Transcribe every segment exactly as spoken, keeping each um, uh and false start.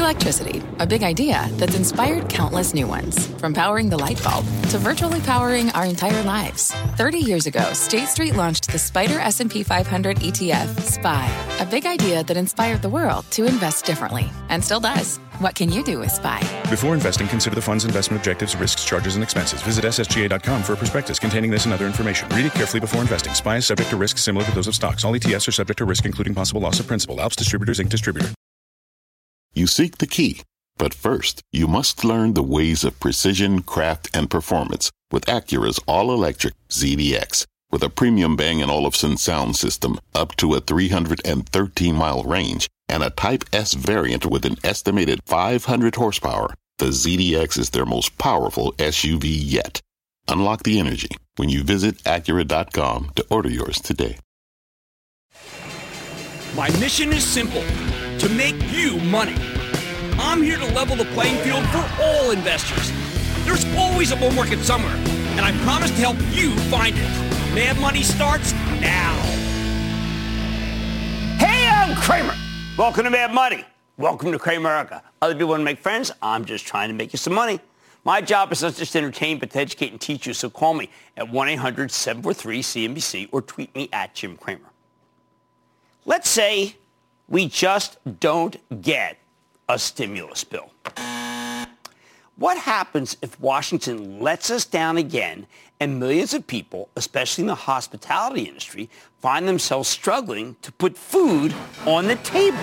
Electricity, a big idea that's inspired countless new ones. From powering the light bulb to virtually powering our entire lives. thirty years ago, State Street launched the Spider S and P five hundred E T F, S P Y, a big idea that inspired the world to invest differently, and still does. What can you do with S P Y? Before investing, consider the fund's investment objectives, risks, charges, and expenses. Visit S S G A dot com for a prospectus containing this and other information. Read it carefully before investing. S P Y is subject to risks similar to those of stocks. All E T Fs are subject to risk, including possible loss of principal. Alps Distributors, Incorporated. Distributor. You seek the key, but first, you must learn the ways of precision, craft, and performance with Acura's all-electric Z D X. With a premium Bang & Olufsen sound system up to a three hundred thirteen mile range and a Type S variant with an estimated five hundred horsepower, the Z D X is their most powerful S U V yet. Unlock the energy when you visit Acura dot com to order yours today. My mission is simple, to make you money. I'm here to level the playing field for all investors. There's always a bull market somewhere, and I promise to help you find it. Mad Money starts now. Hey, I'm Kramer. Welcome to Mad Money. Welcome to Kramerica. Other people want to make friends. I'm just trying to make you some money. My job is not just to entertain, but to educate and teach you. So call me at one eight hundred seven four three C N B C or tweet me at Jim Cramer. Let's say we just don't get a stimulus bill. What happens if Washington lets us down again and millions of people, especially in the hospitality industry, find themselves struggling to put food on the table?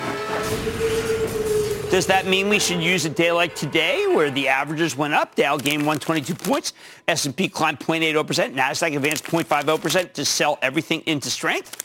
Does that mean we should use a day like today where the averages went up, Dow gained one hundred twenty-two points, S and P climbed zero point eight zero percent, NASDAQ advanced zero point five zero percent to sell everything into strength?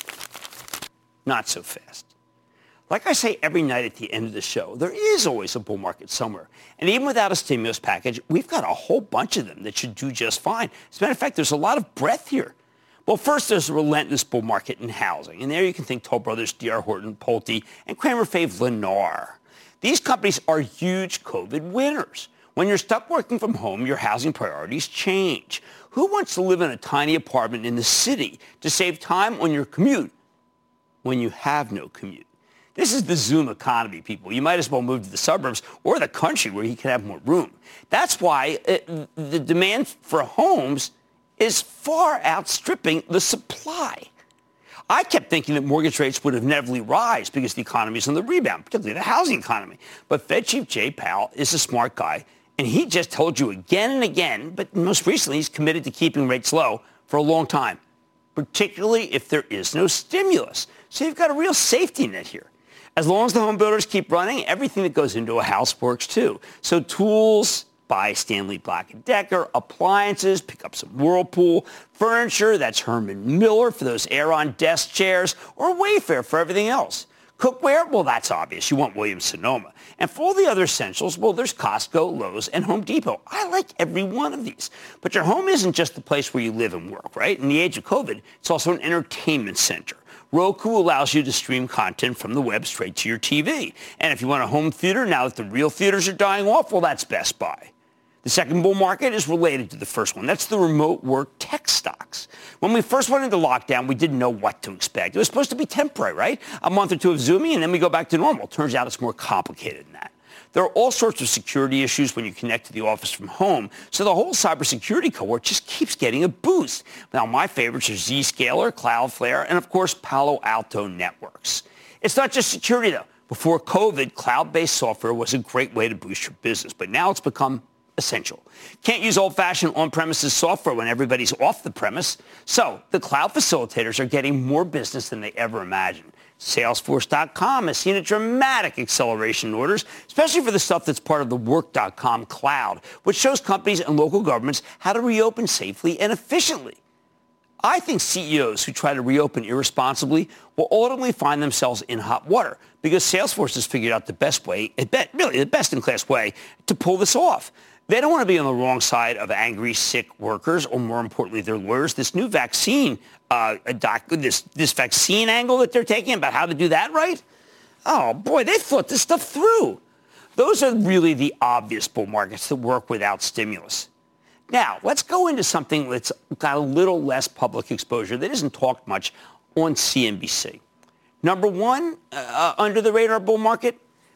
Not so fast. Like I say every night at the end of the show, there is always a bull market somewhere. And even without a stimulus package, we've got a whole bunch of them that should do just fine. As a matter of fact, there's a lot of breadth here. Well, first, there's a relentless bull market in housing. And there you can think Toll Brothers, D R Horton, Pulte, and Kramer fave Lennar. These companies are huge COVID winners. When you're stuck working from home, your housing priorities change. Who wants to live in a tiny apartment in the city to save time on your commute when you have no commute? This is the Zoom economy, people. You might as well move to the suburbs or the country where you can have more room. That's why it, the demand for homes is far outstripping the supply. I kept thinking that mortgage rates would inevitably rise because the economy is on the rebound, particularly the housing economy. But Fed Chief Jay Powell is a smart guy, and he just told you again and again, but most recently he's committed to keeping rates low for a long time, particularly if there is no stimulus. So you've got a real safety net here. As long as the home builders keep running, everything that goes into a house works too. So tools, buy Stanley Black and Decker, appliances, pick up some Whirlpool, furniture, that's Herman Miller for those Aeron desk chairs, or Wayfair for everything else. Cookware, well, that's obvious. You want Williams-Sonoma. And for all the other essentials, well, there's Costco, Lowe's, and Home Depot. I like every one of these. But your home isn't just the place where you live and work, right? In the age of COVID, it's also an entertainment center. Roku allows you to stream content from the web straight to your T V. And if you want a home theater, now that the real theaters are dying off, well, that's Best Buy. The second bull market is related to the first one. That's the remote work tech stocks. When we first went into lockdown, we didn't know what to expect. It was supposed to be temporary, right? A month or two of Zooming, and then we go back to normal. Turns out it's more complicated than that. There are all sorts of security issues when you connect to the office from home, so the whole cybersecurity cohort just keeps getting a boost. Now, my favorites are Zscaler, Cloudflare, and, of course, Palo Alto Networks. It's not just security, though. Before COVID, cloud-based software was a great way to boost your business, but now it's become essential. Can't use old-fashioned on-premises software when everybody's off the premise. So the cloud facilitators are getting more business than they ever imagined. Salesforce dot com has seen a dramatic acceleration in orders, especially for the stuff that's part of the Work dot com cloud, which shows companies and local governments how to reopen safely and efficiently. I think C E Os who try to reopen irresponsibly will ultimately find themselves in hot water because Salesforce has figured out the best way, really the best-in-class way, to pull this off. They don't want to be on the wrong side of angry, sick workers, or more importantly, their lawyers. This new vaccine, uh, doc, this this vaccine angle that they're taking about how to do that right, oh boy, they thought this stuff through. Those are really the obvious bull markets that work without stimulus. Now, let's go into something that's got a little less public exposure that isn't talked much on C N B C. Number one, uh, under the radar bull market,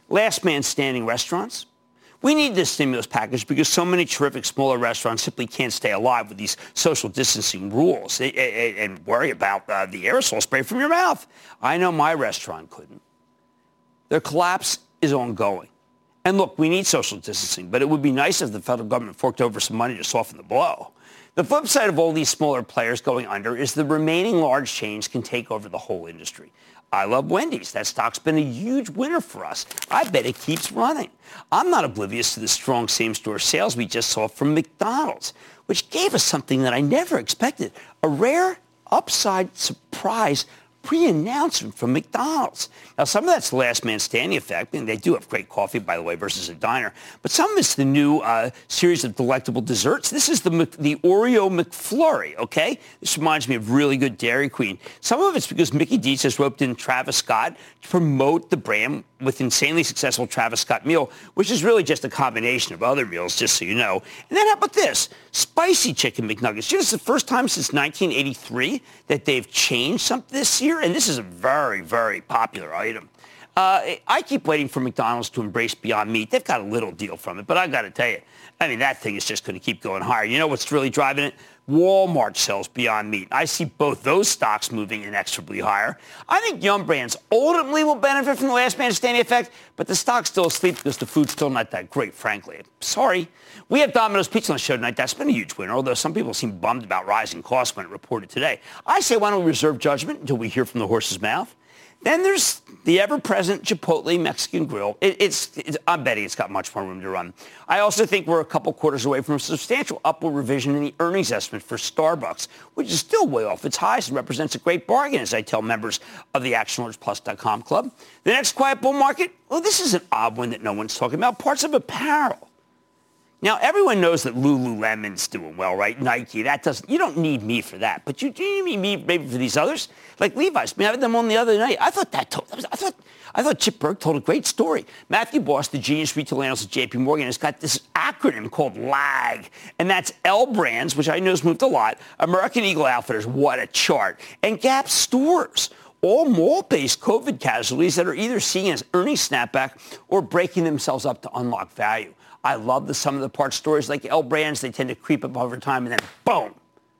Last man standing restaurants. We need this stimulus package because so many terrific smaller restaurants simply can't stay alive with these social distancing rules and worry about uh, the aerosol spray from your mouth. I know my restaurant couldn't. Their collapse is ongoing. And look, we need social distancing, but it would be nice if the federal government forked over some money to soften the blow. The flip side of all these smaller players going under is the remaining large chains can take over the whole industry. I love Wendy's. That stock's been a huge winner for us. I bet it keeps running. I'm not oblivious to the strong same-store sales we just saw from McDonald's, which gave us something that I never expected, a rare upside surprise pre-announcement from McDonald's. Now, some of that's the last man standing effect, and they do have great coffee, by the way, versus a diner. But some of it's the new uh, series of delectable desserts. This is the the Oreo McFlurry, okay? This reminds me of really good Dairy Queen. Some of it's because Mickey D's has roped in Travis Scott to promote the brand with insanely successful Travis Scott meal, which is really just a combination of other meals, just so you know. And then how about this? Spicy chicken McNuggets. You know, it's the first time since nineteen eighty-three that they've changed something this year, and this is a very, very popular item. Uh, I keep waiting for McDonald's to embrace Beyond Meat. They've got a little deal from it, but I got to tell you, I mean, that thing is just going to keep going higher. You know what's really driving it? Walmart sells Beyond Meat. I see both those stocks moving inexorably higher. I think Yum Brands ultimately will benefit from the last man standing effect, but the stock's still asleep because the food's still not that great, frankly. Sorry. We have Domino's Pizza on the show tonight. That's been a huge winner, although some people seem bummed about rising costs when it reported today. I say why don't we reserve judgment until we hear from the horse's mouth? Then there's the ever-present Chipotle Mexican Grill. It, it's, it's, I'm betting it's got much more room to run. I also think we're a couple quarters away from a substantial upward revision in the earnings estimate for Starbucks, which is still way off its highs and represents a great bargain, as I tell members of the Action Alerts Plus dot com club. The next quiet bull market, well, this is an odd one that no one's talking about, parts of apparel. Now, everyone knows that Lululemon's doing well, right? Nike, that doesn't, you don't need me for that. But you do need me maybe for these others, like Levi's. We had them on the other night. I thought that, told, I thought, I thought Chip Bergh told a great story. Matthew Boss, the genius retail analyst at J P Morgan, has got this acronym called LAG, and that's L Brands, which I know has moved a lot, American Eagle Outfitters, what a chart, and Gap Stores. All mall-based COVID casualties that are either seeing an earnings snapback or breaking themselves up to unlock value. I love the sum of the parts stories like L Brands. They tend to creep up over time and then boom.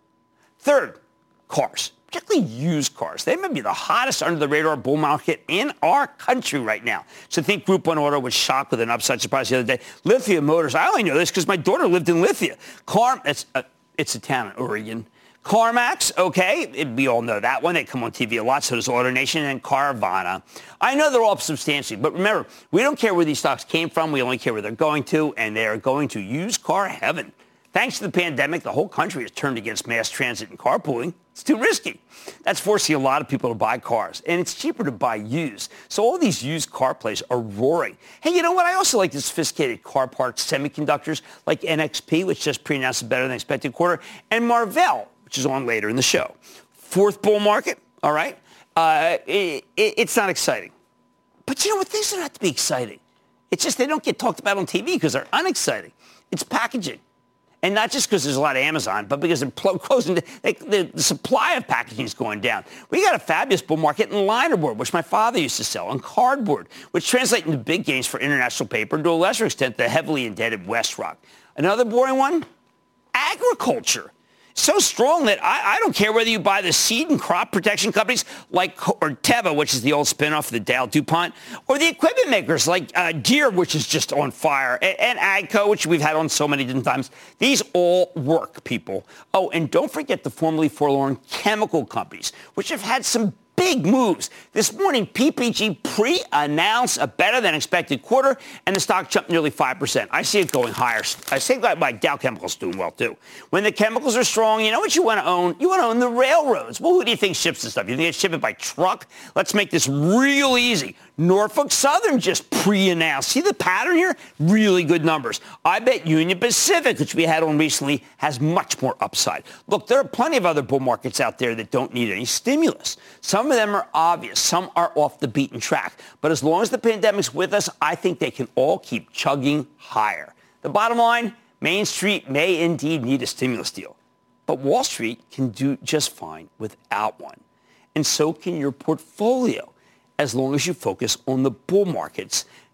Third, cars, particularly used cars. They may be the hottest under the radar bull market in our country right now. So think Group one Auto was shocked with an upside surprise the other day. Lithia Motors, I only know this because my daughter lived in Lithia. Car, it's a, it's a town in Oregon. CarMax, okay, it, we all know that one. They come on T V a lot, so does AutoNation and Carvana. I know they're all up substantially, but remember, we don't care where these stocks came from. We only care where they're going to, and they are going to used car heaven. Thanks to the pandemic, the whole country has turned against mass transit and carpooling. It's too risky. That's forcing a lot of people to buy cars, and it's cheaper to buy used. So all these used car plays are roaring. Hey, you know what? I also like the sophisticated car parts semiconductors like N X P, which just pre-announced a better than expected quarter, and Marvell, which is on later in the show. Fourth bull market, all right? Uh, it, it, it's not exciting. But you know what? Things don't have to be exciting. It's just they don't get talked about on T V because they're unexciting. It's packaging. And not just because there's a lot of Amazon, but because they're closing. They, the, the supply of packaging is going down. We got a fabulous bull market in linerboard, which my father used to sell, and cardboard, which translate into big gains for international paper, and to a lesser extent, the heavily indebted WestRock. Another boring one? Agriculture. So strong that I, I don't care whether you buy the seed and crop protection companies like Corteva, which is the old spinoff of the Dow DuPont, or the equipment makers like uh, Deere, which is just on fire, and, and AGCO, which we've had on so many different times. These all work, people. Oh, and don't forget the formerly forlorn chemical companies, which have had some big moves. This morning, P P G pre-announced a better-than-expected quarter, and the stock jumped nearly five percent. I see it going higher. I see that my Dow Chemicals doing well, too. When the chemicals are strong, you know what you want to own? You want to own the railroads. Well, who do you think ships this stuff? You think they ship it by truck? Let's make this real easy. Norfolk Southern just pre-announced. See the pattern here? Really good numbers. I bet Union Pacific, which we had on recently, has much more upside. Look, there are plenty of other bull markets out there that don't need any stimulus. Some of them are obvious. Some are off the beaten track. But as long as the pandemic's with us, I think they can all keep chugging higher. The bottom line, Main Street may indeed need a stimulus deal. But Wall Street can do just fine without one. And so can your portfolio, as long as you focus on the bull markets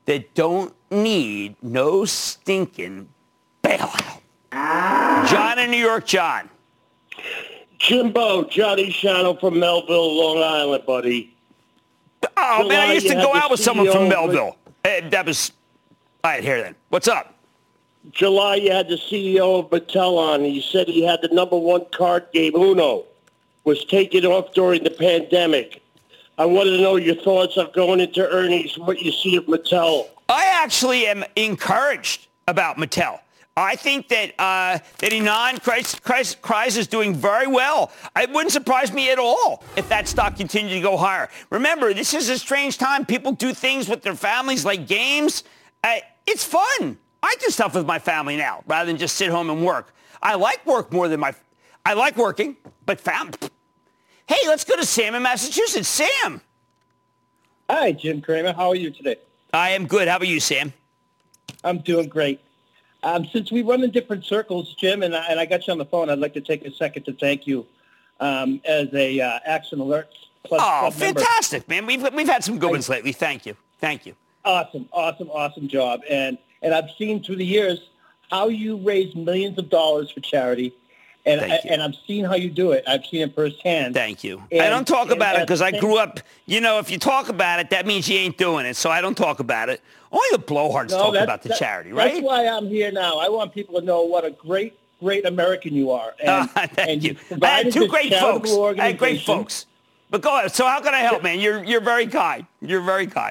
that don't need no stinking bailout. John in New York. John. Jimbo, Johnny Shano from Melville, Long Island, buddy. Oh, July, man, I used to go out with C E O someone from of- Melville. Hey, that was... All right, here then. What's up? July, you had the C E O of Mattel on. He said he had the number one card game, Uno, was taken off during the pandemic. I wanted to know your thoughts on going into earnings, what you see of Mattel. I actually am encouraged about Mattel. I think that uh, that Ynon Kreiz is doing very well. It wouldn't surprise me at all if that stock continued to go higher. Remember, this is a strange time. People do things with their families like games. Uh, it's fun. I do stuff with my family now rather than just sit home and work. I like work more than my... I like working, but fam... Hey, let's go to Sam in Massachusetts. Sam. Hi, Jim Cramer. How are you today? I am good. How about you, Sam? I'm doing great. Um, since we run in different circles, Jim, and I, and I got you on the phone, I'd like to take a second to thank you um, as a uh, Action Alert Plus Oh, Club member. fantastic, man. We've we've had some good ones lately. Thank you. Thank you. Awesome, awesome, awesome job. And and I've seen through the years how you raise millions of dollars for charity. And I, and I've seen how you do it. I've seen it firsthand. Thank you. And, I don't talk about it because I same, grew up, you know, if you talk about it, that means you ain't doing it. So I don't talk about it. Only the blowhards no, talk about the that, charity, right? That's why I'm here now. I want people to know what a great, great American you are. And, uh, thank and you. you I had two great folks. I had great organization. folks. But go ahead. So how can I help, man? You're, you're very kind. You're very kind.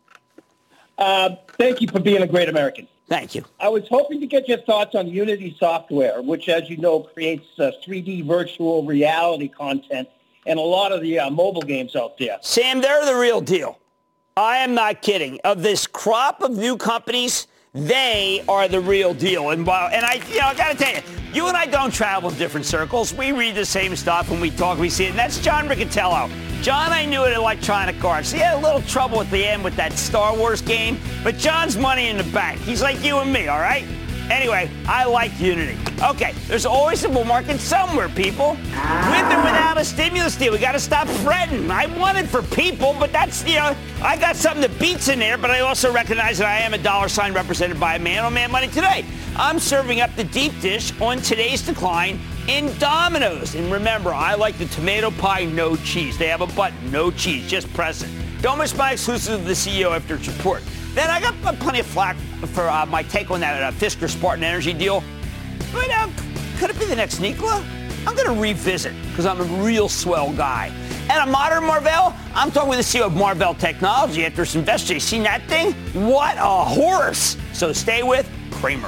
Uh, thank you for being a great American. Thank you. I was hoping to get your thoughts on Unity Software, which, as you know, creates uh, three D virtual reality content and a lot of the uh, mobile games out there. Sam, they're the real deal. I am not kidding. Of this crop of new companies, they are the real deal. And while, and I, you know, I got to tell you, you and I don't travel in different circles. We read the same stuff when we talk, we see it. And that's John Riccatello. John, I knew at Electronic Arts. He had a little trouble at the end with that Star Wars game, but John's money in the bank. He's like you and me, all right? Anyway, I like Unity. Okay, there's always a bull market somewhere, people. With or without a stimulus deal, we got to stop fretting. I want it for people, but that's, you know, I got something that beats in there, but I also recognize that I am a dollar sign represented by a man on Man Money today. I'm serving up the deep dish on today's decline in Domino's. And remember, I like the tomato pie, no cheese. They have a button, no cheese, just press it. Don't miss my exclusive with the C E O after its report. Then I got plenty of flack for uh, my take on that uh, Fisker Spartan Energy deal. But uh, could it be the next Nikola? I'm going to revisit because I'm a real swell guy. And a modern Marvell? I'm talking with the C E O of Marvell Technology after some investor. You seen that thing? What a horse! So stay with Cramer.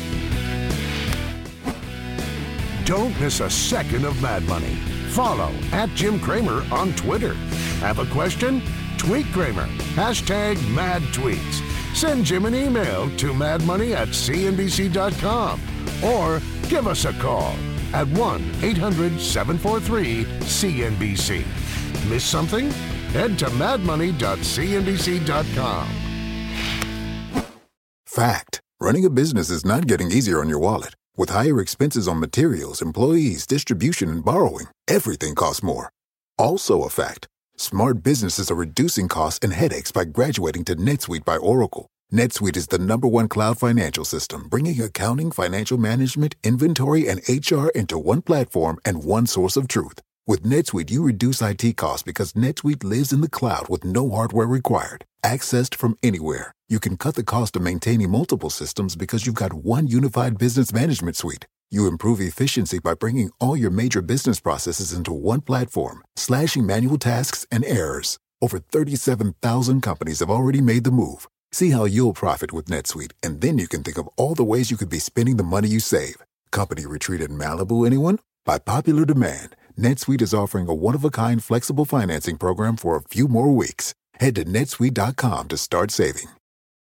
Don't miss a second of Mad Money. Follow at Jim Cramer on Twitter. Have a question? Tweet Cramer. Hashtag mad tweets. Send Jim an email to madmoney at c n b c dot com or give us a call at one eight hundred seven four three C N B C. Miss something? Head to mad money dot c n b c dot com. Fact. Running a business is not getting easier on your wallet. With higher expenses on materials, employees, distribution, and borrowing, everything costs more. Also a fact. Smart businesses are reducing costs and headaches by graduating to NetSuite by Oracle. NetSuite is the number one cloud financial system, bringing accounting, financial management, inventory, and H R into one platform and one source of truth. With NetSuite, you reduce I T costs because NetSuite lives in the cloud with no hardware required. Accessed from anywhere. You can cut the cost of maintaining multiple systems because you've got one unified business management suite. You improve efficiency by bringing all your major business processes into one platform, slashing manual tasks and errors. Over thirty-seven thousand companies have already made the move. See how you'll profit with NetSuite, and then you can think of all the ways you could be spending the money you save. Company retreat in Malibu, anyone? By popular demand, NetSuite is offering a one-of-a-kind flexible financing program for a few more weeks. Head to netsuite dot com to start saving.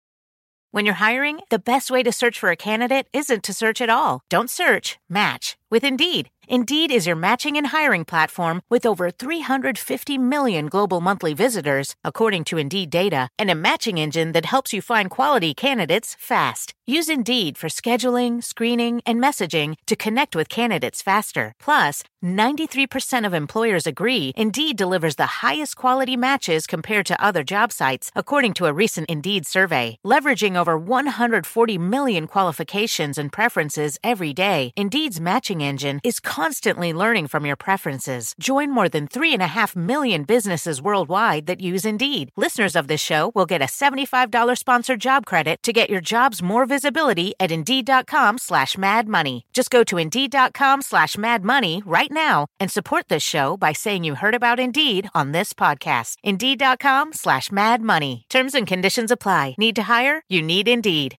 When you're hiring, the best way to search for a candidate isn't to search at all. Don't search, match with Indeed. Indeed is your matching and hiring platform with over three hundred fifty million global monthly visitors, according to Indeed data, and a matching engine that helps you find quality candidates fast. Use Indeed for scheduling, screening, and messaging to connect with candidates faster. Plus, ninety-three percent of employers agree Indeed delivers the highest quality matches compared to other job sites, according to a recent Indeed survey. Leveraging over one hundred forty million qualifications and preferences every day, Indeed's matching engine is constantly learning from your preferences. Join more than three and a half million businesses worldwide that use Indeed. Listeners of this show will get a seventy-five dollars sponsored job credit to get your jobs more visibility at Indeed.com slash Mad Money. Just go to Indeed.com slash Mad Money right now and support this show by saying you heard about Indeed on this podcast. Indeed.com slash Mad Money. Terms and conditions apply. Need to hire? You need Indeed.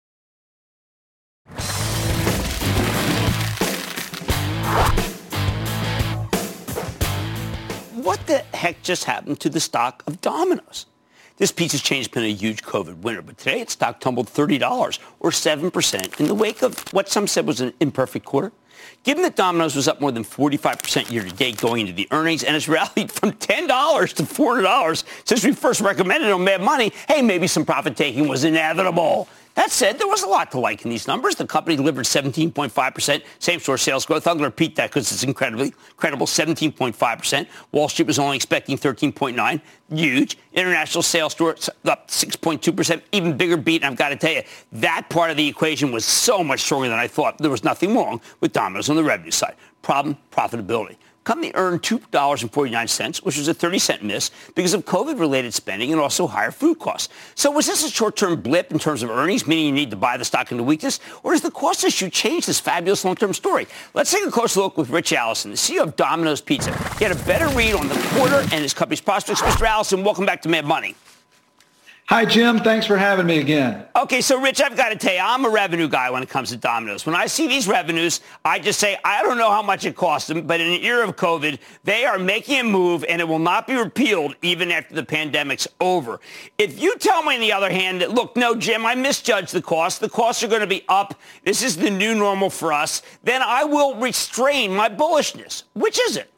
What the heck just happened to the stock of Domino's? This pizza chain has been a huge COVID winner, but today its stock tumbled thirty dollars or seven percent in the wake of what some said was an imperfect quarter. Given that Domino's was up more than forty-five percent year-to-date going into the earnings and has rallied from ten dollars to four hundred dollars since we first recommended it on Mad Money, hey, maybe some profit-taking was inevitable. That said, there was a lot to like in these numbers. The company delivered seventeen point five percent same-store sales growth. I'm going to repeat that because it's incredibly credible, seventeen point five percent. Wall Street was only expecting thirteen point nine. Huge. International sales stores up six point two percent, even bigger beat. And I've got to tell you, that part of the equation was so much stronger than I thought. There was nothing wrong with Domino's on the revenue side. Problem, profitability. Company earned two dollars and forty-nine cents, which was a thirty cent miss because of COVID-related spending and also higher food costs. So was this a short-term blip in terms of earnings, meaning you need to buy the stock into weakness, or does the cost issue change this fabulous long-term story? Let's take a closer look with Rich Allison, the C E O of Domino's Pizza. Get a better read on the quarter and his company's prospects. Mister Allison, welcome back to Mad Money. Hi, Jim. Thanks for having me again. Okay, so, Rich, I've got to tell you, I'm a revenue guy when it comes to Domino's. When I see these revenues, I just say, I don't know how much it cost them, but in an era of COVID, they are making a move, and it will not be repealed even after the pandemic's over. If you tell me, on the other hand, that, look, no, Jim, I misjudged the cost. The costs are going to be up. This is the new normal for us. Then I will restrain my bullishness. Which is it?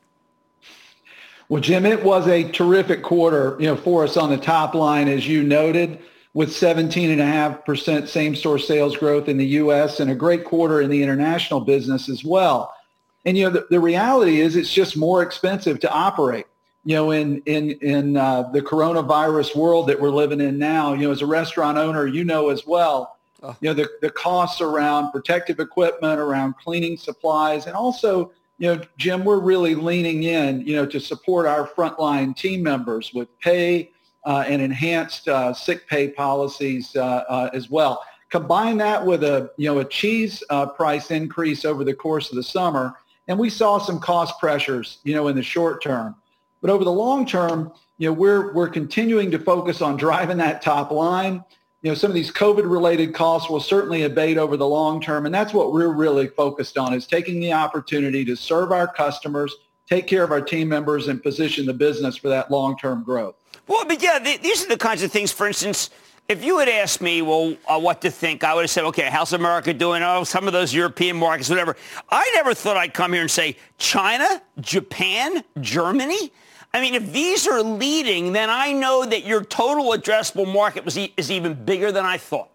Well, Jim, it was a terrific quarter, you know, for us on the top line, as you noted, with seventeen point five percent same-store sales growth in the U S and a great quarter in the international business as well. And, you know, the, the reality is it's just more expensive to operate, you know, in in in uh, the coronavirus world that we're living in now. You know, as a restaurant owner, you know as well, oh. you know, the, the costs around protective equipment, around cleaning supplies, and also, you know, Jim, we're really leaning in, you know, to support our frontline team members with pay uh, and enhanced uh, sick pay policies uh, uh, as well. Combine that with a, you know, a cheese uh, price increase over the course of the summer, and we saw some cost pressures, you know, in the short term. But over the long term, you know, we're we're continuing to focus on driving that top line. You know, some of these COVID-related costs will certainly abate over the long term, and that's what we're really focused on, is taking the opportunity to serve our customers, take care of our team members, and position the business for that long-term growth. Well, but yeah, th- these are the kinds of things, for instance, if you had asked me, well, uh, what to think, I would have said, okay, how's America doing? Oh, some of those European markets, whatever. I never thought I'd come here and say China, Japan, Germany. I mean, if these are leading, then I know that your total addressable market was e- is even bigger than I thought.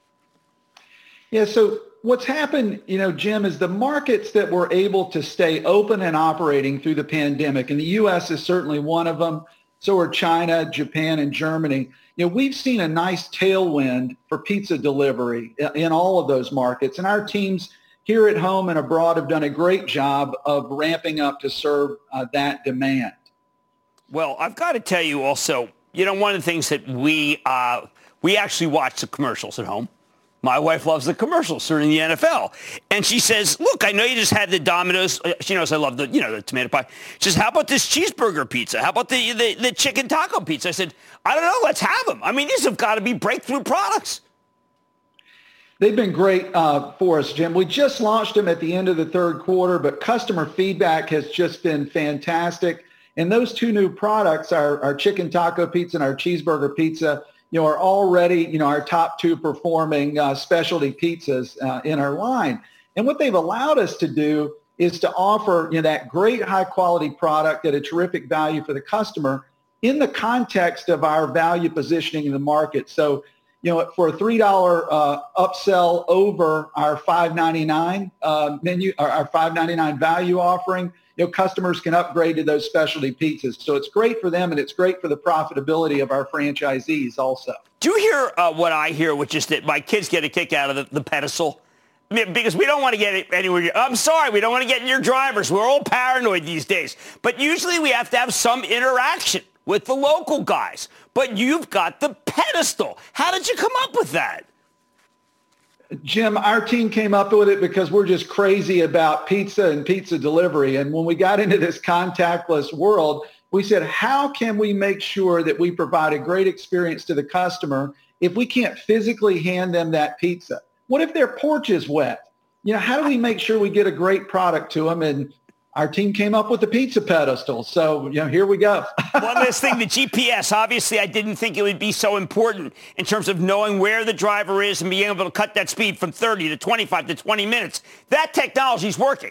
Yeah, so what's happened, you know, Jim, is the markets that were able to stay open and operating through the pandemic, and the U S is certainly one of them, so are China, Japan, and Germany. You know, we've seen a nice tailwind for pizza delivery in all of those markets, and our teams here at home and abroad have done a great job of ramping up to serve uh, that demand. Well, I've got to tell you also, you know, one of the things that we uh, we actually watch the commercials at home. My wife loves the commercials during the N F L. And she says, look, I know you just had the Domino's. She knows I love the, you know, the tomato pie. She says, how about this cheeseburger pizza? How about the, the, the chicken taco pizza? I said, I don't know. Let's have them. I mean, these have got to be breakthrough products. They've been great uh, for us, Jim. We just launched them at the end of the third quarter, but customer feedback has just been fantastic. And those two new products, our, our chicken taco pizza and our cheeseburger pizza, you know, are already, you know, our top two performing uh, specialty pizzas uh, in our line. And what they've allowed us to do is to offer, you know, that great high quality product at a terrific value for the customer in the context of our value positioning in the market. So, you know, for a three dollars uh, upsell over our five ninety-nine uh, menu, or our five ninety-nine value offering, you know, customers can upgrade to those specialty pizzas. So it's great for them, and it's great for the profitability of our franchisees also. Do you hear uh, what I hear, which is that my kids get a kick out of the, the pedestal? I mean, because we don't want to get it anywhere. I'm sorry, we don't want to get in your drivers. We're all paranoid these days. But usually we have to have some interaction with the local guys. But you've got the pedestal. How did you come up with that? Jim, our team came up with it because we're just crazy about pizza and pizza delivery. And when we got into this contactless world, we said, how can we make sure that we provide a great experience to the customer if we can't physically hand them that pizza? What if their porch is wet? You know, how do we make sure we get a great product to them? And our team came up with the pizza pedestal. So, you know, here we go. One last thing, the G P S. Obviously, I didn't think it would be so important in terms of knowing where the driver is and being able to cut that speed from thirty to twenty-five to twenty minutes. That technology's working.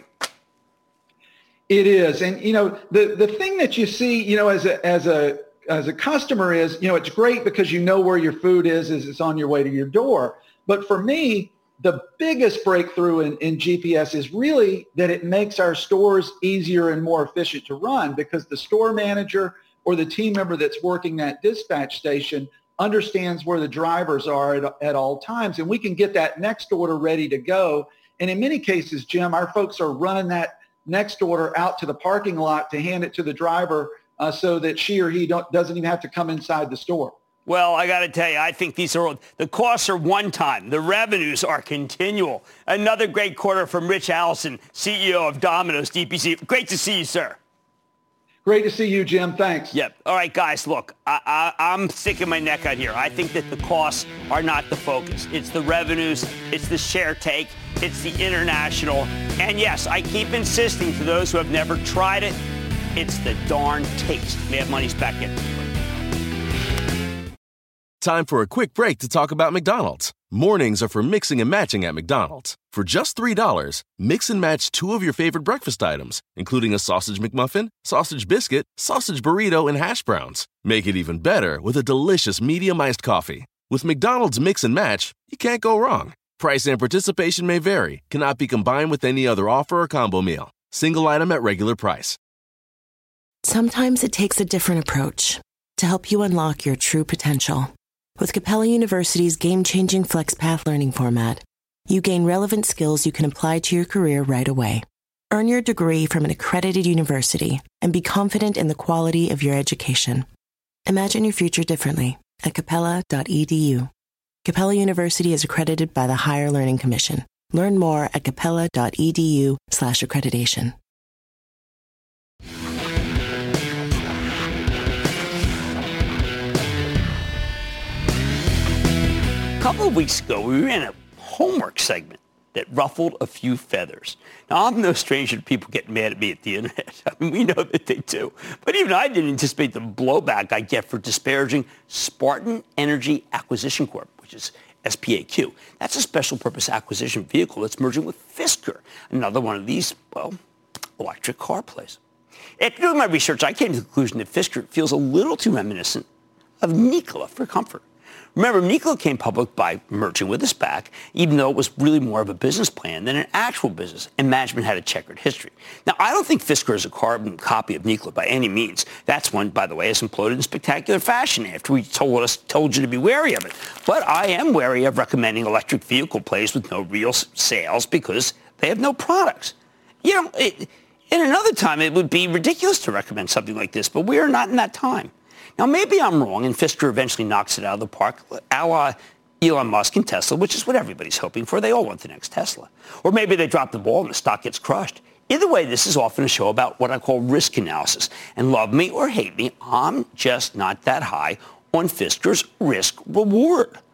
It is. And, you know, the, the thing that you see, you know, as a, as a, as a customer is, you know, it's great because you know where your food is as it's on your way to your door. But for me, the biggest breakthrough in, in G P S is really that it makes our stores easier and more efficient to run, because the store manager or the team member that's working that dispatch station understands where the drivers are at, at all times. And we can get that next order ready to go. And in many cases, Jim, our folks are running that next order out to the parking lot to hand it to the driver uh, so that she or he don't, doesn't even have to come inside the store. Well, I got to tell you, I think these are, the costs are one time. The revenues are continual. Another great quarter from Rich Allison, C E O of Domino's D P C. Great to see you, sir. Great to see you, Jim. Thanks. Yep. All right, guys, look, I, I, I'm sticking my neck out here. I think that the costs are not the focus. It's the revenues. It's the share take. It's the international. And yes, I keep insisting to those who have never tried it, it's the darn taste. Mad Money's back in. Time for a quick break to talk about McDonald's. Mornings are for mixing and matching at McDonald's. For just three dollars, mix and match two of your favorite breakfast items, including a sausage McMuffin, sausage biscuit, sausage burrito, and hash browns. Make it even better with a delicious medium iced coffee. With McDonald's Mix and Match, you can't go wrong. Price and participation may vary, cannot be combined with any other offer or combo meal. Single item at regular price. Sometimes it takes a different approach to help you unlock your true potential. With Capella University's game-changing FlexPath learning format, you gain relevant skills you can apply to your career right away. Earn your degree from an accredited university and be confident in the quality of your education. Imagine your future differently at capella dot e d u. Capella University is accredited by the Higher Learning Commission. Learn more at capella dot e d u slash accreditation. A couple of weeks ago, we ran a homework segment that ruffled a few feathers. Now, I'm no stranger to people getting mad at me at the internet. I mean, we know that they do. But even I didn't anticipate the blowback I get for disparaging Spartan Energy Acquisition Corp, which is S P A Q. That's a special purpose acquisition vehicle that's merging with Fisker, another one of these, well, electric car plays. After doing my research, I came to the conclusion that Fisker feels a little too reminiscent of Nikola for comfort. Remember, Nikola came public by merging with a SPAC, even though it was really more of a business plan than an actual business, and management had a checkered history. Now, I don't think Fisker is a carbon copy of Nikola by any means. That's one, by the way, has imploded in spectacular fashion after we told us told you to be wary of it. But I am wary of recommending electric vehicle plays with no real sales because they have no products. You know, it, in another time, it would be ridiculous to recommend something like this, but we are not in that time. Now, maybe I'm wrong, and Fisker eventually knocks it out of the park, a la Elon Musk and Tesla, which is what everybody's hoping for. They all want the next Tesla. Or maybe they drop the ball and the stock gets crushed. Either way, this is often a show about what I call risk analysis. And love me or hate me, I'm just not that high on Fisker's risk reward.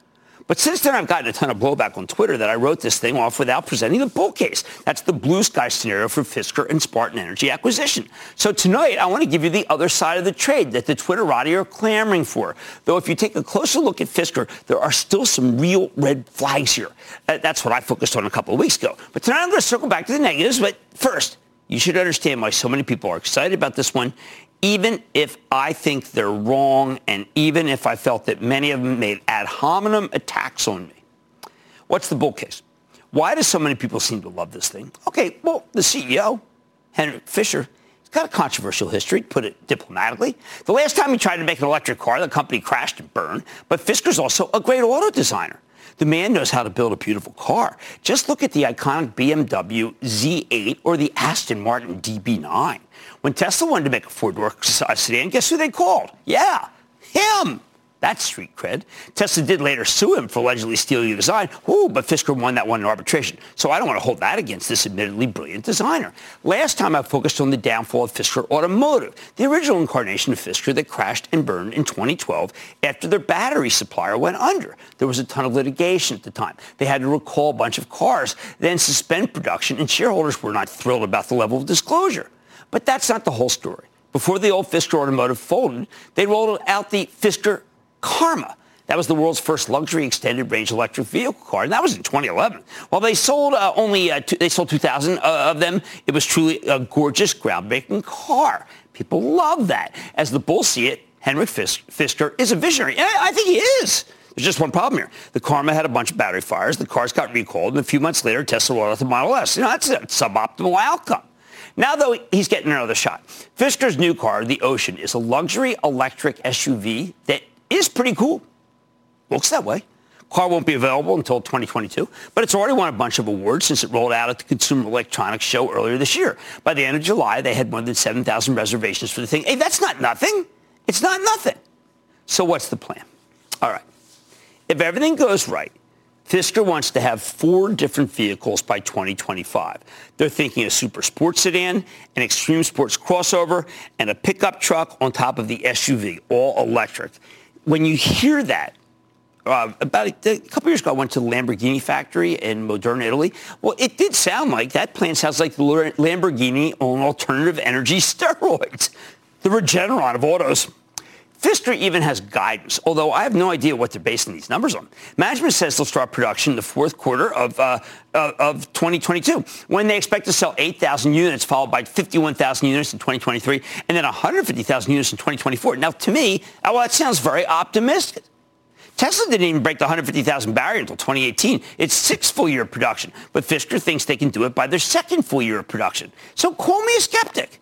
But since then, I've gotten a ton of blowback on Twitter that I wrote this thing off without presenting the bull case. That's the blue sky scenario for Fisker and Spartan Energy acquisition. So tonight, I want to give you the other side of the trade that the Twitterati are clamoring for. Though if you take a closer look at Fisker, there are still some real red flags here. Uh, that's what I focused on a couple of weeks ago. But tonight, I'm going to circle back to the negatives. But first, you should understand why so many people are excited about this one, even if I think they're wrong, and even if I felt that many of them made ad hominem attacks on me. What's the bull case? Why do so many people seem to love this thing? Okay, well, the C E O, Henrik Fischer, he's got a controversial history, to put it diplomatically. The last time he tried to make an electric car, the company crashed and burned. But Fisker's also a great auto designer. The man knows how to build a beautiful car. Just look at the iconic B M W Z eight or the Aston Martin D B nine. When Tesla wanted to make a four-door sedan, guess who they called? Yeah, him. That's street cred. Tesla did later sue him for allegedly stealing the design. Ooh, but Fisker won that one in arbitration. So I don't want to hold that against this admittedly brilliant designer. Last time I focused on the downfall of Fisker Automotive, the original incarnation of Fisker that crashed and burned in twenty twelve after their battery supplier went under. There was a ton of litigation at the time. They had to recall a bunch of cars, then suspend production, and shareholders were not thrilled about the level of disclosure. But that's not the whole story. Before the old Fisker Automotive folded, they rolled out the Fisker Karma. That was the world's first luxury extended-range electric vehicle car, and that was in twenty eleven. While they sold uh, only uh, two, they sold two thousand uh, of them, it was truly a gorgeous, groundbreaking car. People love that. As the bulls see it, Henrik Fis- Fisker is a visionary, and I, I think he is. There's just one problem here. The Karma had a bunch of battery fires. The cars got recalled, and a few months later, Tesla rolled out the Model S. You know, that's a suboptimal outcome. Now, though, he's getting another shot. Fisker's new car, the Ocean, is a luxury electric S U V that is pretty cool. Looks that way. Car won't be available until twenty twenty-two, but it's already won a bunch of awards since it rolled out at the Consumer Electronics Show earlier this year. By the end of July, they had more than seven thousand reservations for the thing. Hey, that's not nothing. It's not nothing. So what's the plan? All right. If everything goes right, Fisker wants to have four different vehicles by twenty twenty-five. They're thinking a super sports sedan, an extreme sports crossover, and a pickup truck on top of the S U V, all electric. When you hear that, uh, about a, a couple years ago, I went to the Lamborghini factory in Modena, Italy. Well, it did sound like, that plant sounds like the Lamborghini on alternative energy steroids, the Regeneron of autos. Fisker even has guidance, although I have no idea what they're basing these numbers on. Management says they'll start production in the fourth quarter of uh, uh, of twenty twenty-two, when they expect to sell eight thousand units, followed by fifty-one thousand units in twenty twenty-three, and then one hundred fifty thousand units in twenty twenty-four. Now, to me, well, that sounds very optimistic. Tesla didn't even break the one hundred fifty thousand barrier until twenty eighteen. It's six full year of production, but Fisker thinks they can do it by their second full year of production. So call me a skeptic.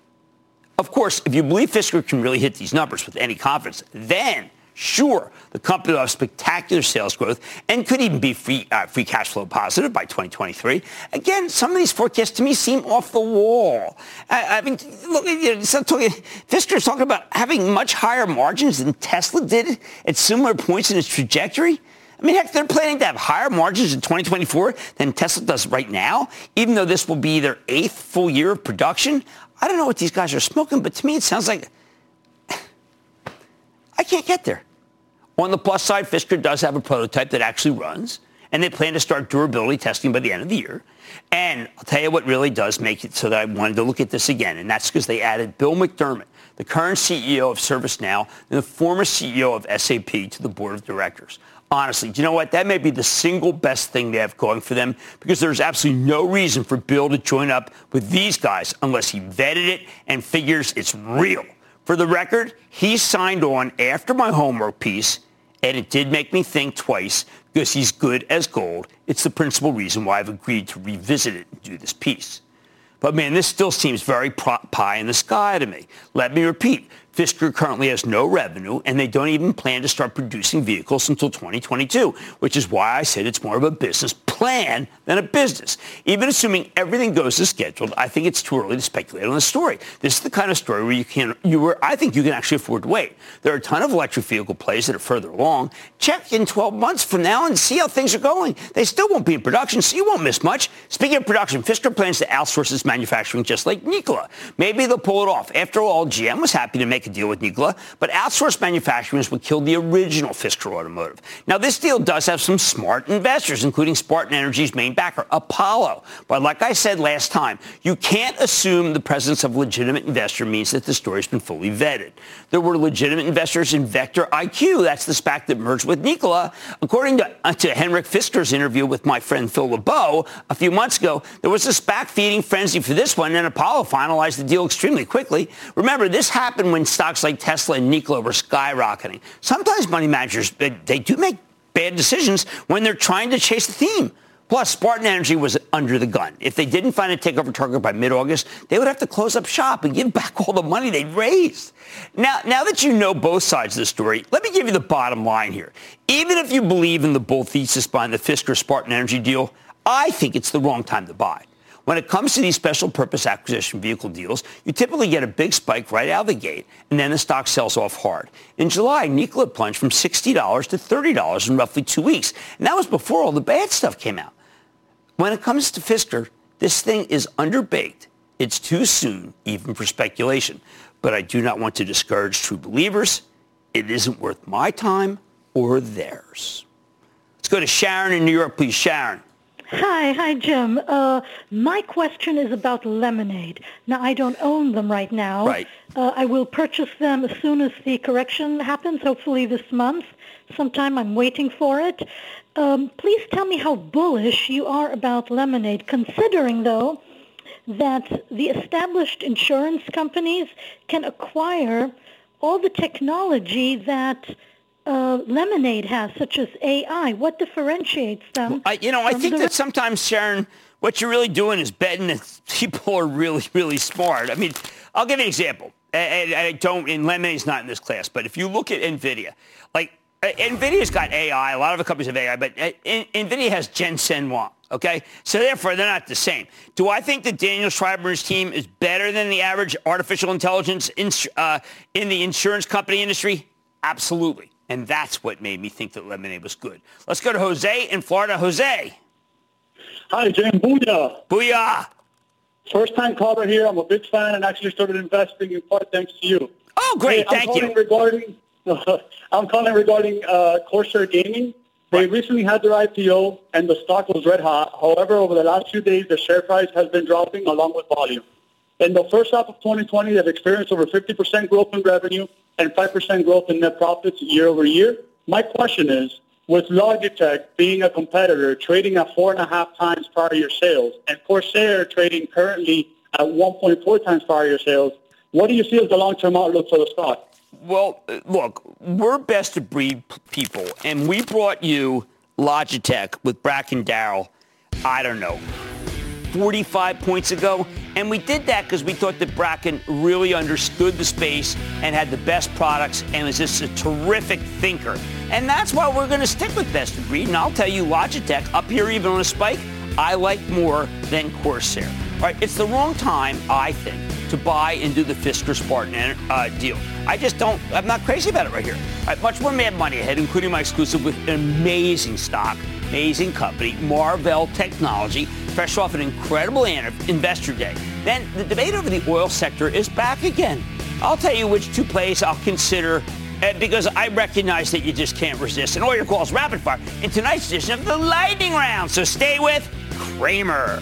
Of course, if you believe Fisker can really hit these numbers with any confidence, then, sure, the company will have spectacular sales growth and could even be free, uh, free cash flow positive by twenty twenty-three. Again, some of these forecasts to me seem off the wall. I, I mean, look, you know, talking, Fisker's talking about having much higher margins than Tesla did at similar points in its trajectory. I mean, heck, they're planning to have higher margins in twenty twenty-four than Tesla does right now, even though this will be their eighth full year of production. I don't know what these guys are smoking, but to me it sounds like I can't get there. On the plus side, Fisker does have a prototype that actually runs, and they plan to start durability testing by the end of the year. And I'll tell you what really does make it so that I wanted to look at this again, and that's because they added Bill McDermott, the current C E O of ServiceNow and the former C E O of S A P, to the board of directors. Honestly, do you know what? That may be the single best thing they have going for them, because there's absolutely no reason for Bill to join up with these guys unless he vetted it and figures it's real. For the record, he signed on after my homework piece, and it did make me think twice, because he's good as gold. It's the principal reason why I've agreed to revisit it and do this piece. But, man, this still seems very pie in the sky to me. Let me repeat. Fisker currently has no revenue, and they don't even plan to start producing vehicles until twenty twenty-two, which is why I said it's more of a business play plan than a business. Even assuming everything goes as scheduled, I think it's too early to speculate on the story. This is the kind of story where you can, you were, I think you can actually afford to wait. There are a ton of electric vehicle plays that are further along. Check in twelve months from now and see how things are going. They still won't be in production, so you won't miss much. Speaking of production, Fisker plans to outsource its manufacturing just like Nikola. Maybe they'll pull it off. After all, G M was happy to make a deal with Nikola, but outsourced manufacturing is what killed the original Fisker Automotive. Now, this deal does have some smart investors, including Spartan Energy's main backer, Apollo. But like I said last time, you can't assume the presence of legitimate investor means that the story's been fully vetted. There were legitimate investors in Vector I Q. That's the SPAC that merged with Nikola. According to, uh, to Henrik Fisker's interview with my friend Phil LeBeau a few months ago, there was a SPAC feeding frenzy for this one, and Apollo finalized the deal extremely quickly. Remember, this happened when stocks like Tesla and Nikola were skyrocketing. Sometimes money managers, they, they do make bad decisions when they're trying to chase the theme. Plus, Spartan Energy was under the gun. If they didn't find a takeover target by mid-August, they would have to close up shop and give back all the money they'd raised. Now, now that you know both sides of the story, let me give you the bottom line here. Even if you believe in the bull thesis behind the Fisker-Spartan Energy deal, I think it's the wrong time to buy. When it comes to these special purpose acquisition vehicle deals, you typically get a big spike right out of the gate, and then the stock sells off hard. In July, Nikola plunged from sixty dollars to thirty dollars in roughly two weeks, and that was before all the bad stuff came out. When it comes to Fisker, this thing is underbaked. It's too soon, even for speculation. But I do not want to discourage true believers. It isn't worth my time or theirs. Let's go to Sharon in New York, please. Sharon. Hi, hi, Jim. Uh, my question is about Lemonade. Now, I don't own them right now. Right. Uh, I will purchase them as soon as the correction happens, hopefully this month. Sometime I'm waiting for it. Um, please tell me how bullish you are about Lemonade, considering, though, that the established insurance companies can acquire all the technology that Uh, Lemonade has, such as A I. What differentiates them? Well, I, you know, I think that re- sometimes, Sharon, what you're really doing is betting that people are really, really smart. I mean, I'll give you an example. And I, I don't, and Lemonade's not in this class, but if you look at NVIDIA, like, uh, NVIDIA's got A I. A lot of the companies have A I, but uh, NVIDIA has Jensen Huang, okay? So therefore, they're not the same. Do I think that Daniel Schreiber's team is better than the average artificial intelligence in, uh, in the insurance company industry? Absolutely. And that's what made me think that Lemonade was good. Let's go to Jose in Florida. Jose. Hi, Jim. Booyah. Booyah. First-time caller here. I'm a big fan and actually started investing in part thanks to you. Oh, great. Hey, Thank you. Regarding, I'm calling regarding uh, Corsair Gaming. They right. recently had their I P O, and the stock was red hot. However, over the last few days, the share price has been dropping along with volume. In the first half of twenty twenty, they've experienced over fifty percent growth in revenue and five percent growth in net profits year over year. My question is, with Logitech being a competitor, trading at four and a half times prior year sales, and Corsair trading currently at one point four times prior year sales, what do you see as the long-term outlook for the stock? Well, look, we're best of breed people, and we brought you Logitech with Bracken Darrell, I don't know, forty-five points ago. And we did that because we thought that Bracken really understood the space and had the best products and was just a terrific thinker. And that's why we're going to stick with best of breed. And I'll tell you, Logitech, up here even on a spike, I like more than Corsair. All right, it's the wrong time, I think, to buy into the Fisker Spartan uh, deal. I just don't, I'm not crazy about it right here. All right, much more mad money ahead, including my exclusive with an amazing stock, amazing company, Marvell Technology, fresh off an incredible investor day. Then the debate over the oil sector is back again. I'll tell you which two plays I'll consider uh, because I recognize that you just can't resist. And all your calls rapid fire in tonight's edition of the Lightning Round. So stay with Cramer.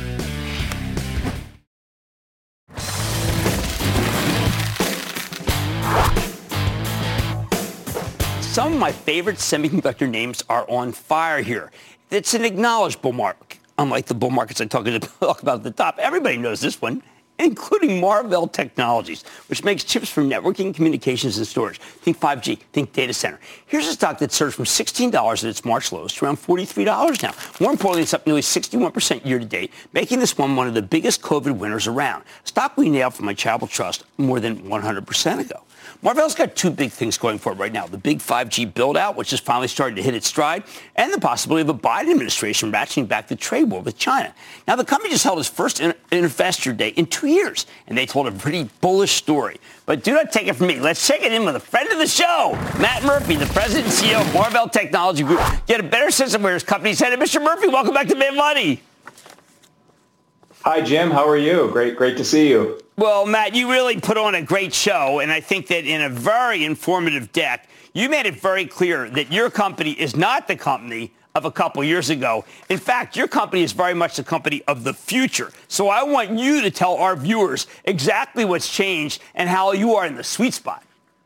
Some of my favorite semiconductor names are on fire here. It's an acknowledged bull market, unlike the bull markets I talk about at the top. Everybody knows this one, including Marvell Technologies, which makes chips for networking, communications, and storage. Think five G, think data center. Here's a stock that surged from sixteen dollars at its March lows to around forty-three dollars now. More importantly, it's up nearly sixty-one percent year to date, making this one one of the biggest COVID winners around. A stock we nailed from my Charitable Trust more than one hundred percent ago. Marvell's got two big things going for it right now. The big five G build-out, which is finally starting to hit its stride, and the possibility of a Biden administration ratcheting back the trade war with China. Now, the company just held its first investor day in two years, and they told a pretty bullish story. But do not take it from me. Let's check it in with a friend of the show, Matt Murphy, the president and C E O of Marvell Technology Group. Get a better sense of where his company's headed. Mister Murphy, welcome back to Mad Money. Hi, Jim. How are you? Great, great to see you. Well, Matt, you really put on a great show, and I think that in a very informative deck, you made it very clear that your company is not the company of a couple years ago. In fact, your company is very much the company of the future. So I want you to tell our viewers exactly what's changed and how you are in the sweet spot.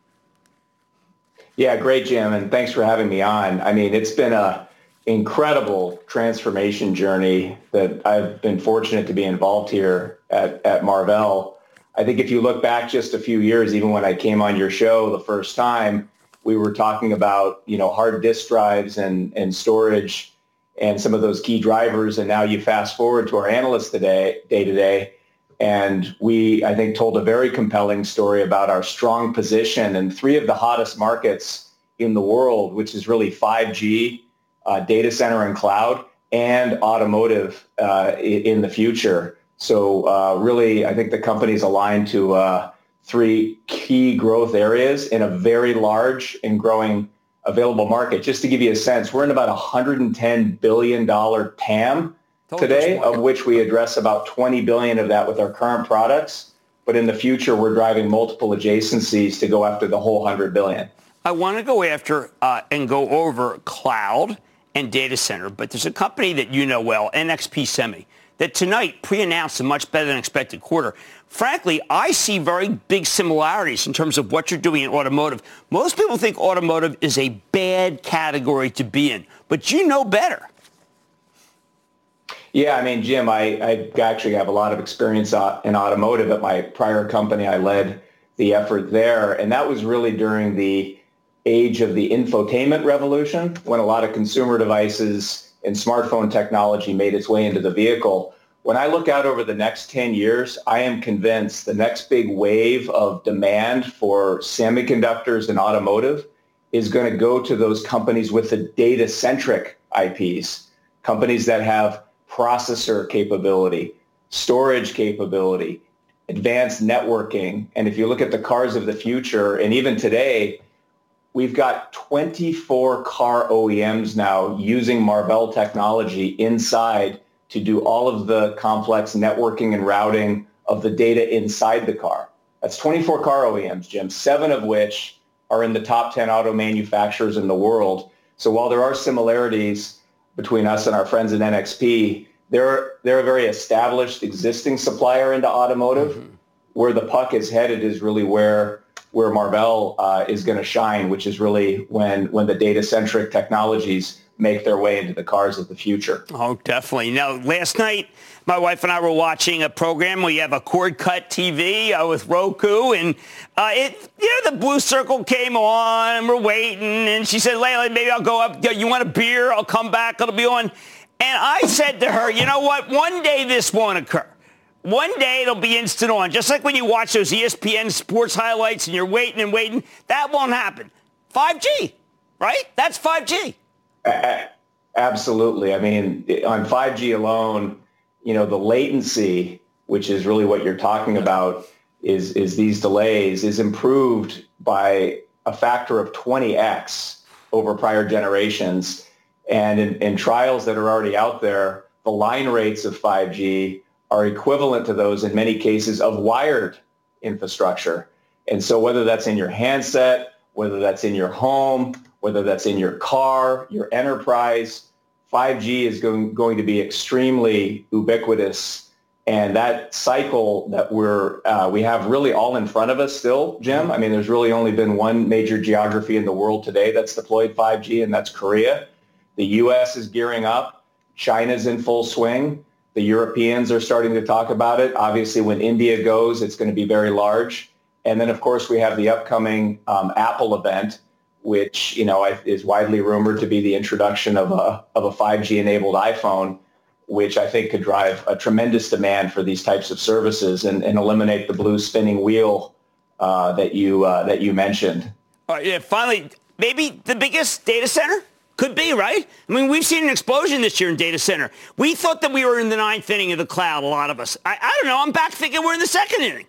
Yeah, great, Jim, and thanks for having me on. I mean, it's been a incredible transformation journey that I've been fortunate to be involved here at, at Marvell. I think if you look back just a few years, even when I came on your show the first time, we were talking about, you know, hard disk drives and, and storage and some of those key drivers. And now you fast forward to our analyst today, day to day, and we, I think, told a very compelling story about our strong position in three of the hottest markets in the world, which is really five G, Uh, data center and cloud, and automotive uh, in the future. So uh, really, I think the company's aligned to uh, three key growth areas in a very large and growing available market. Just to give you a sense, we're in about a one hundred ten billion dollars T A M today, of which we address about twenty billion dollars of that with our current products. But in the future, we're driving multiple adjacencies to go after the whole one hundred billion dollars. I want to go after uh, and go over cloud and data center, but there's a company that you know well, N X P Semi, that tonight pre-announced a much better than expected quarter. Frankly, I see very big similarities in terms of what you're doing in automotive. Most people think automotive is a bad category to be in, but you know better. Yeah, I mean, Jim, I, I actually have a lot of experience in automotive. At my prior company, I led the effort there, and that was really during the age of the infotainment revolution, when a lot of consumer devices and smartphone technology made its way into the vehicle. When I look out over the next ten years, I am convinced the next big wave of demand for semiconductors and automotive is going to go to those companies with the data-centric I Ps, companies that have processor capability, storage capability, advanced networking. And if you look at the cars of the future, and even today, we've got twenty-four car O E Ms now using Marvell technology inside to do all of the complex networking and routing of the data inside the car. That's twenty-four car O E Ms, Jim, seven of which are in the top ten auto manufacturers in the world. So while there are similarities between us and our friends at N X P, they're, they're a very established existing supplier into automotive. Mm-hmm. Where the puck is headed is really where where Marvell uh, is going to shine, which is really when when the data-centric technologies make their way into the cars of the future. Oh, definitely. Now, last night, my wife and I were watching a program. We have a cord-cut T V uh, with Roku, and uh, it, you know, the blue circle came on, and we're waiting, and she said, Layla, maybe I'll go up. You want a beer? I'll come back. It'll be on. And I said to her, you know what? One day this won't occur. One day it'll be instant on. Just like when you watch those E S P N sports highlights and you're waiting and waiting. That won't happen. five G, right? That's five G. Uh, absolutely. I mean, on five G alone, you know, the latency, which is really what you're talking about, is, is these delays, is improved by a factor of twenty x over prior generations. And in, in trials that are already out there, the line rates of five G are equivalent to those in many cases of wired infrastructure. And so whether that's in your handset, whether that's in your home, whether that's in your car, your enterprise, five G is going, going to be extremely ubiquitous. And that cycle that we're, uh, we have really all in front of us still, Jim. I mean, there's really only been one major geography in the world today that's deployed five G, and that's Korea. The U S is gearing up. China's in full swing. The Europeans are starting to talk about it. Obviously, when India goes, it's going to be very large. And then, of course, we have the upcoming um, Apple event, which, you know, is widely rumored to be the introduction of a of a five G-enabled iPhone, which I think could drive a tremendous demand for these types of services and, and eliminate the blue spinning wheel uh, that you uh, that you mentioned. All right, yeah, finally, maybe the biggest data center? Could be, right? I mean, we've seen an explosion this year in data center. We thought that we were in the ninth inning of the cloud, a lot of us. I, I don't know. I'm back thinking we're in the second inning.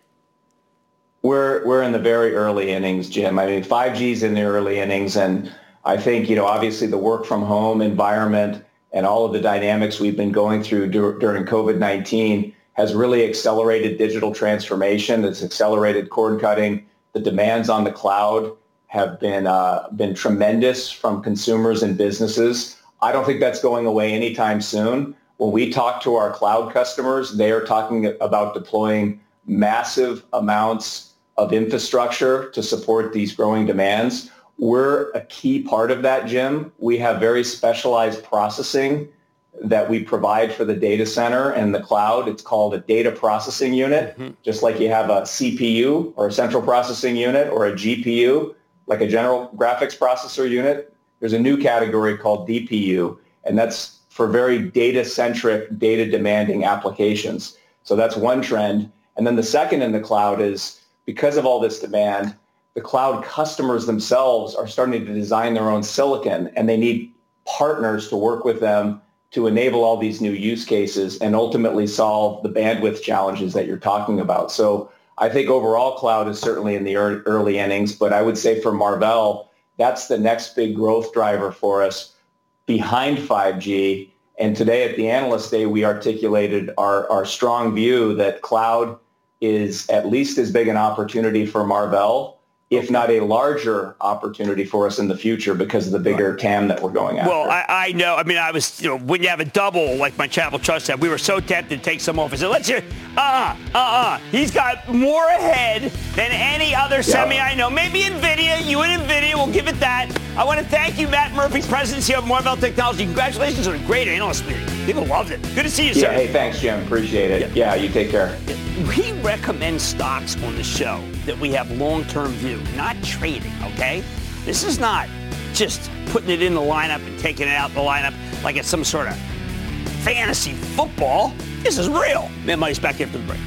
We're we're in the very early innings, Jim. I mean, five G's in the early innings, and I think, you know, obviously the work from home environment and all of the dynamics we've been going through dur- during COVID nineteen has really accelerated digital transformation. It's accelerated cord cutting. The demands on the cloud have been uh, been tremendous from consumers and businesses. I don't think that's going away anytime soon. When we talk to our cloud customers, they are talking about deploying massive amounts of infrastructure to support these growing demands. We're a key part of that, Jim. We have very specialized processing that we provide for the data center and the cloud. It's called a data processing unit, mm-hmm. just like you have a C P U or a central processing unit or a G P U, like a general graphics processor unit. There's a new category called D P U, and that's for very data-centric, data-demanding applications. So that's one trend. And then the second in the cloud is, because of all this demand, the cloud customers themselves are starting to design their own silicon, and they need partners to work with them to enable all these new use cases and ultimately solve the bandwidth challenges that you're talking about. So I think overall cloud is certainly in the early innings, but I would say for Marvell, that's the next big growth driver for us behind five G. And today at the Analyst Day, we articulated our, our strong view that cloud is at least as big an opportunity for Marvell, if not a larger opportunity for us in the future because of the bigger T A M that we're going after. Well, I, I know. I mean, I was, you know, when you have a double like my Chapel Trust had, we were so tempted to take some off. I said, let's hear, uh-uh, uh-uh. He's got more ahead than any other semi yeah. I know. Maybe NVIDIA. You and NVIDIA will give it that. I want to thank you, Matt Murphy, President and C E O of Marvell Technology. Congratulations on a great analyst meeting. People loved it. Good to see you, sir. Yeah, hey, thanks, Jim. Appreciate it. Yeah, yeah you take care. We recommend stocks on the show that we have long-term view, not trading, okay? This is not just putting it in the lineup and taking it out the lineup like it's some sort of fantasy football. This is real. Man, Money's back after the break.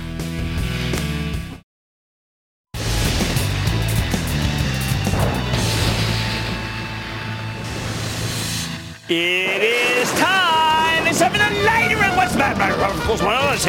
It is time. It's time for the lightning round. What's that? Of course, one of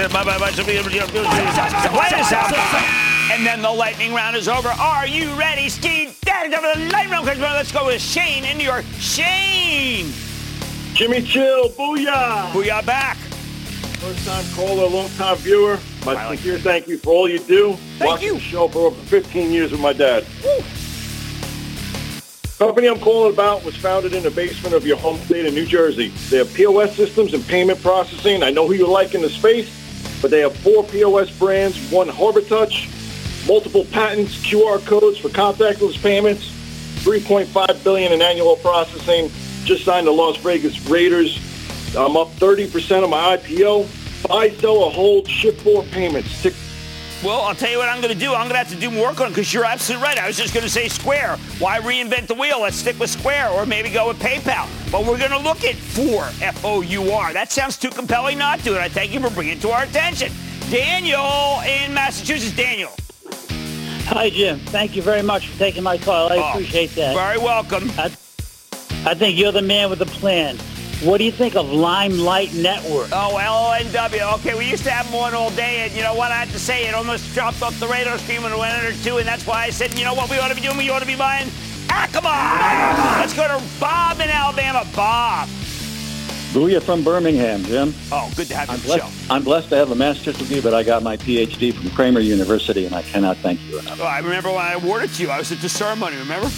and then the lightning round is over. Are you ready, Steve? Time for the lightning round. Let's go with Shane in New York. Shane. Jimmy Chill. Booyah. Booyah back. First time caller, long time viewer. My sincere thank you for all you do. Thank Watching you. the show for over fifteen years with my dad. Woo. The company I'm calling about was founded in the basement of your home state of New Jersey. They have P O S systems and payment processing. I know who you like in the space, but they have four P O S brands, one HarborTouch, multiple patents, Q R codes for contactless payments, three point five billion dollars in annual processing. Just signed the Las Vegas Raiders. I'm up thirty percent on my I P O. Buy, sell, or hold, ship for payments. Tick- Well, I'll tell you what I'm going to do. I'm going to have to do more work on it because you're absolutely right. I was just going to say Square. Why reinvent the wheel? Let's stick with Square or maybe go with PayPal. But we're going to look at four, F O U R. That sounds too compelling not to, and I thank you for bringing it to our attention. Daniel in Massachusetts. Daniel. Hi, Jim. Thank you very much for taking my call. I oh, appreciate that. Very welcome. I, I think you're the man with a plan. What do you think of Limelight Network? Oh, L O N W. Okay, we used to have them on all day, and you know what? I have to say, it almost dropped off the radar screen when it went under two, and that's why I said, you know what we ought to be doing? We ought to be buying Akamai. Let's go to Bob in Alabama. Bob. Booyah from Birmingham, Jim. Oh, good to have you on the blessed, show. I'm blessed to have a master's degree, but I got my P H D from Kramer University, and I cannot thank you enough. Oh, I remember when I awarded it to you. I was at the ceremony, remember?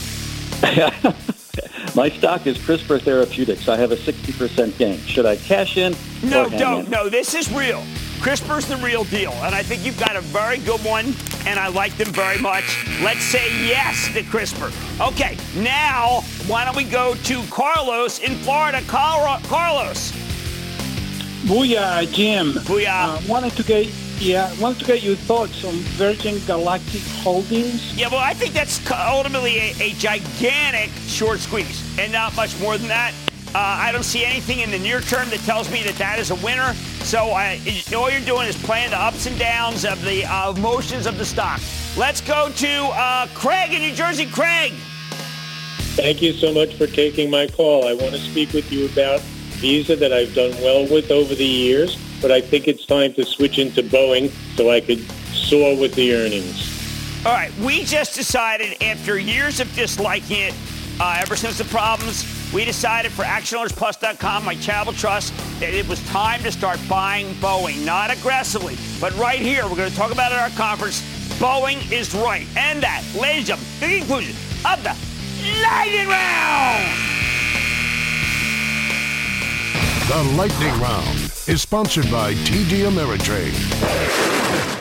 My stock is CRISPR Therapeutics. I have a sixty percent gain. Should I cash in? No, or hang don't. in? No, this is real. CRISPR's the real deal, and I think you've got a very good one, and I like them very much. Let's say yes to CRISPR. Okay, now why don't we go to Carlos in Florida. Carlos. Booyah, Jim. Booyah. Uh, wanted to get yeah, wanted to get your thoughts on Virgin Galactic Holdings. Yeah, well, I think that's ultimately a, a gigantic short squeeze, and not much more than that. Uh, I don't see anything in the near term that tells me that that is a winner. So uh, all you're doing is playing the ups and downs of the uh, motions of the stock. Let's go to uh, Craig in New Jersey. Craig. Thank you so much for taking my call. I want to speak with you about Visa that I've done well with over the years, but I think it's time to switch into Boeing so I could soar with the earnings. All right, we just decided after years of disliking it, uh, ever since the problems, we decided for action owners plus dot com, my charitable trust, that it was time to start buying Boeing. Not aggressively, but right here, we're going to talk about it at our conference. Boeing is right. And that, ladies and gentlemen, the conclusion of the Lightning Round. The Lightning Round is sponsored by T D Ameritrade.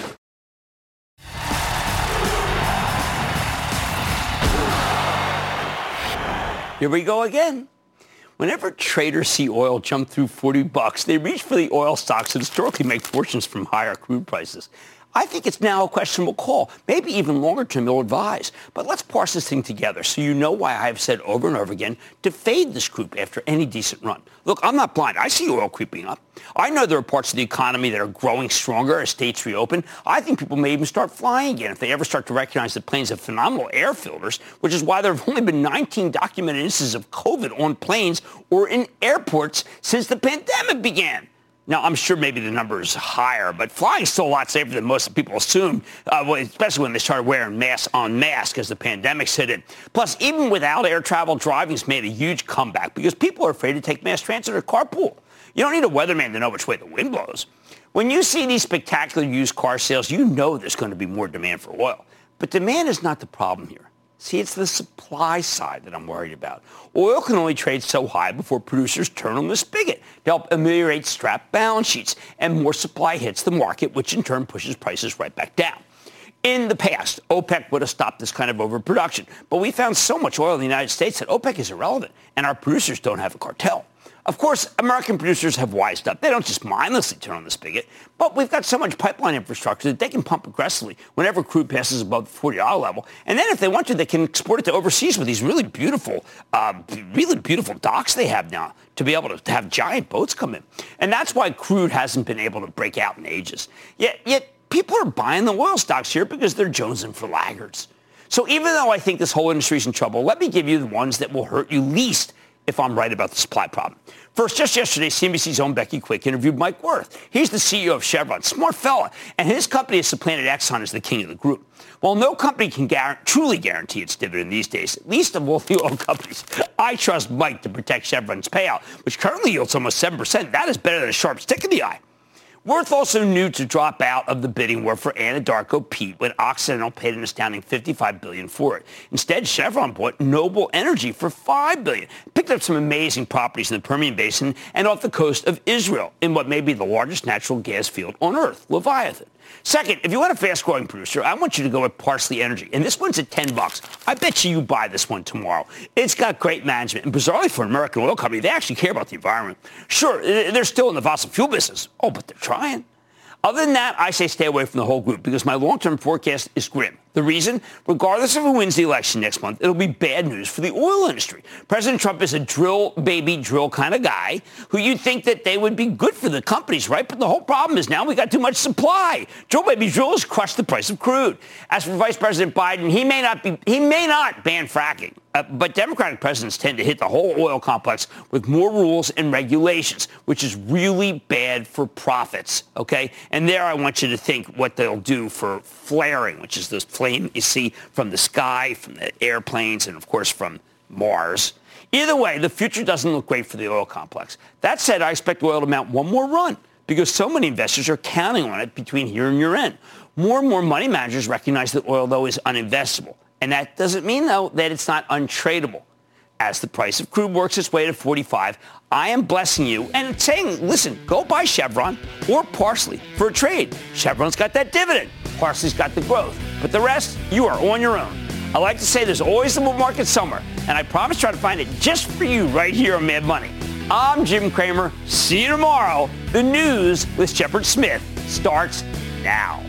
Here we go again. Whenever traders see oil jump through forty bucks, they reach for the oil stocks that historically make fortunes from higher crude prices. I think it's now a questionable call, maybe even longer term ill-advised. But let's parse this thing together so you know why I've said over and over again to fade this group after any decent run. Look, I'm not blind. I see oil creeping up. I know there are parts of the economy that are growing stronger as states reopen. I think people may even start flying again if they ever start to recognize that planes have phenomenal air filters, which is why there have only been nineteen documented instances of COVID on planes or in airports since the pandemic began. Now, I'm sure maybe the number is higher, but flying is still a lot safer than most people assumed, uh, especially when they started wearing masks on mask as the pandemic's hit it. Plus, even without air travel, driving's made a huge comeback because people are afraid to take mass transit or carpool. You don't need a weatherman to know which way the wind blows. When you see these spectacular used car sales, you know there's going to be more demand for oil. But demand is not the problem here. See, it's the supply side that I'm worried about. Oil can only trade so high before producers turn on the spigot to help ameliorate strapped balance sheets, and more supply hits the market, which in turn pushes prices right back down. In the past, OPEC would have stopped this kind of overproduction, but we found so much oil in the United States that OPEC is irrelevant, and our producers don't have a cartel. Of course, American producers have wised up. They don't just mindlessly turn on the spigot, but we've got so much pipeline infrastructure that they can pump aggressively whenever crude passes above the forty dollars level. And then if they want to, they can export it to overseas with these really beautiful, uh, really beautiful docks they have now to be able to, to have giant boats come in. And that's why crude hasn't been able to break out in ages. Yet, yet people are buying the oil stocks here because they're jonesing for laggards. So even though I think this whole industry is in trouble, let me give you the ones that will hurt you least if I'm right about the supply problem. First, just yesterday, C N B C's own Becky Quick interviewed Mike Wirth. He's the C E O of Chevron, smart fella, and his company has supplanted Exxon as the king of the group. While no company can gar- truly guarantee its dividend these days, at least of all the oil companies, I trust Mike to protect Chevron's payout, which currently yields almost seven percent. That is better than a sharp stick in the eye. Wirth also knew to drop out of the bidding war for Anadarko Pete when Occidental paid an astounding fifty-five billion dollars for it. Instead, Chevron bought Noble Energy for five billion dollars, picked up some amazing properties in the Permian Basin and off the coast of Israel in what may be the largest natural gas field on Earth, Leviathan. Second, if you want a fast-growing producer, I want you to go with Parsley Energy. And this one's at ten bucks. I bet you you buy this one tomorrow. It's got great management. And bizarrely for an American oil company, they actually care about the environment. Sure, they're still in the fossil fuel business. Oh, but they're trying. Other than that, I say stay away from the whole group because my long-term forecast is grim. The reason? Regardless of who wins the election next month, it'll be bad news for the oil industry. President Trump is a drill, baby, drill kind of guy who you'd think that they would be good for the companies, right? But the whole problem is now we got too much supply. Drill, baby, drill has crushed the price of crude. As for Vice President Biden, he may not be, he may not ban fracking. Uh, but Democratic presidents tend to hit the whole oil complex with more rules and regulations, which is really bad for profits, okay? And there I want you to think what they'll do for flaring, which is this flame you see from the sky, from the airplanes, and, of course, from Mars. Either way, the future doesn't look great for the oil complex. That said, I expect oil to mount one more run because so many investors are counting on it between here and year end. More and more money managers recognize that oil, though, is uninvestable. And that doesn't mean, though, that it's not untradeable. As the price of crude works its way to forty-five, I am blessing you and saying, listen, go buy Chevron or Parsley for a trade. Chevron's got that dividend. Parsley's got the growth. But the rest, you are on your own. I like to say there's always a bull market somewhere, and I promise to try to find it just for you right here on Mad Money. I'm Jim Cramer. See you tomorrow. The news with Shepard Smith starts now.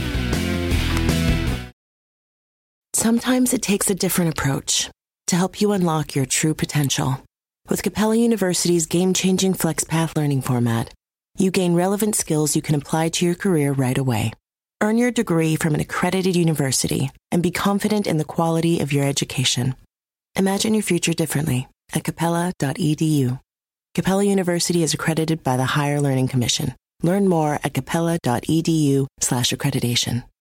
Sometimes it takes a different approach to help you unlock your true potential. With Capella University's game-changing FlexPath learning format, you gain relevant skills you can apply to your career right away. Earn your degree from an accredited university and be confident in the quality of your education. Imagine your future differently at capella dot e d u. Capella University is accredited by the Higher Learning Commission. Learn more at capella dot e d u slash accreditation.